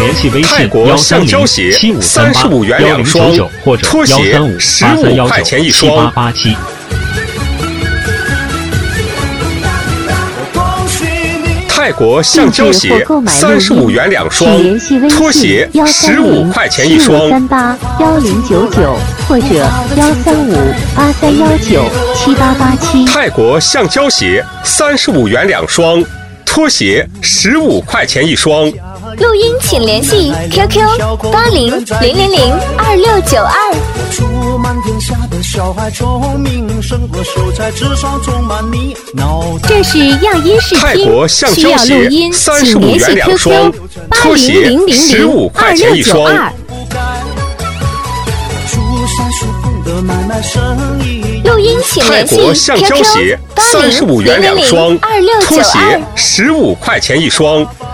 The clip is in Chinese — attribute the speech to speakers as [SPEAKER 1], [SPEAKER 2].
[SPEAKER 1] 联系微信
[SPEAKER 2] 泰国橡胶鞋35元2双，
[SPEAKER 1] 或者
[SPEAKER 2] 拖鞋15块钱一双。
[SPEAKER 1] 7887。
[SPEAKER 2] 泰国橡胶鞋35元2双，拖鞋15块钱一双。
[SPEAKER 3] 1099或者13583197887。
[SPEAKER 2] 泰国橡胶鞋35元2双，拖鞋15块钱一双。
[SPEAKER 4] 录音请联系 QQ8000022692。这是样音视
[SPEAKER 2] 泰国
[SPEAKER 4] 听，
[SPEAKER 2] 橡胶鞋35元2双，拖鞋15块钱一双。
[SPEAKER 4] 录音请
[SPEAKER 2] 泰
[SPEAKER 4] 联系
[SPEAKER 2] 国橡胶鞋
[SPEAKER 4] QQ
[SPEAKER 2] 35元2双，拖鞋
[SPEAKER 4] 8000022692。
[SPEAKER 2] 15块钱一双。